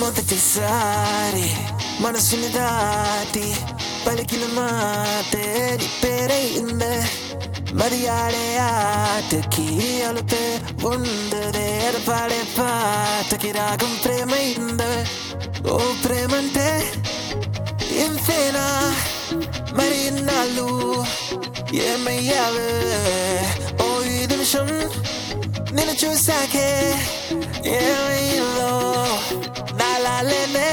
మొదటిసారి మనసుని దాటి పలికిన మాటే నీ పేరైందే మరి ఆడే ఆటకి అలుపే ఉండదే పాడే పాటకి రాగం ప్రేమైందే ఓ ప్రేమంటే ఇంతేనా మరి ఇన్నాళ్ళు ఏమయ్యావే ఓ ఈ నిమిషం నిన్ను చూసాకే ఏమైందో నాలాలేనే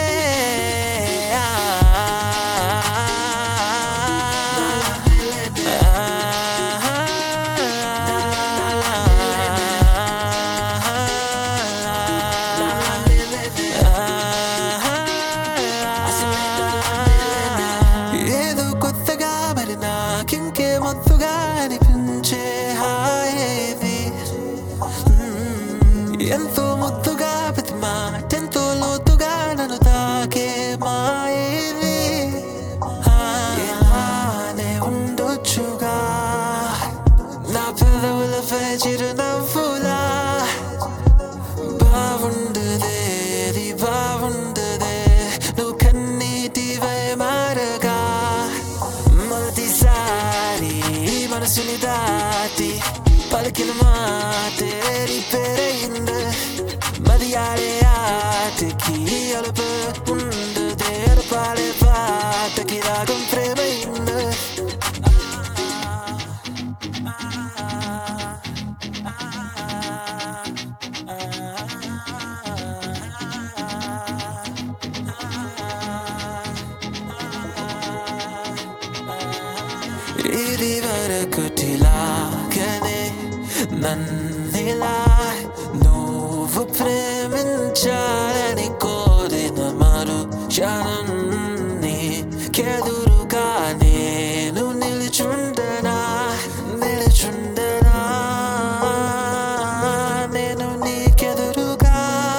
ఏదో కొత్తగా మరి నాకింకే మొత్తుగా అనిపించే హాయేది ఎంతో ముద్దుగా ప్రతి మాటెంతో లోతుగా నన్ను తాకే మాయేది నే ఉండొచ్చుగా నా పెదవులపై చిరునవ్వులా బాగుండదే ఇది బాగుండదే నువ్వు కన్నీటివై మారగా మొదటిసారి మనసుని దాటి పలికిన మాటే నీ పేరైందే మరి ఆడే ఆటకి అలుపు ఉండదే పాడే పాటకి రాగం ప్రేమైందే ఇది వరకుటిలాగనే నన్నిలా నువ్వు ప్రేమించాలని కోరిన మరు క్షణం నీకెదురుగా నేను నిలుచుండనా నేను నీకెదురుగా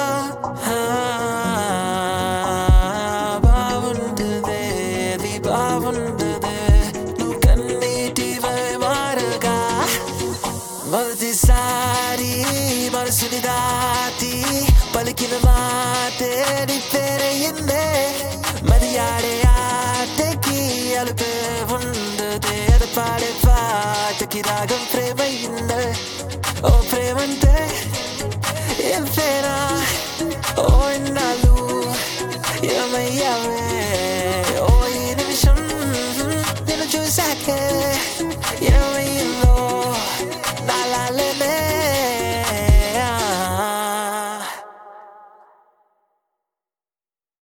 బాగుండదే ఇది బాగుండదే నువ్వు కన్నీటివై మారగా మొదటిసారి మనసుని దాటి పలికిన మాటే నీ పేరయ్యిందే మరి ఆడే ఆటకి అలుపే ఉండదే పాడే పాటకి రాగం ప్రేమయ్యిందే ఓ ప్రేమంటే ఎంతేనా ఓ ఇన్నాళ్ళు ఏమయ్యావే ఓ ఈ నిమిషం నిన్ను చూసాకే